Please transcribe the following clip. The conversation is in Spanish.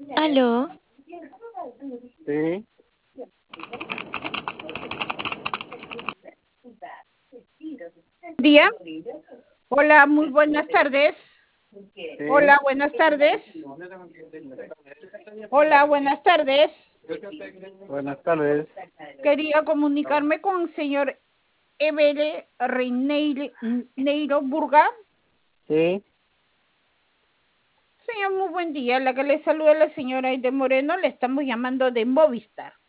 Aló, Sí, Día. Hola, muy buenas tardes. sí. Hola, buenas tardes. Hola, buenas tardes. Buenas tardes. Quería comunicarme con el señor Evere Neiro Burga. Sí, Señor, muy buen día. La que le saluda la señora Aide Moreno, le estamos llamando de Movistar.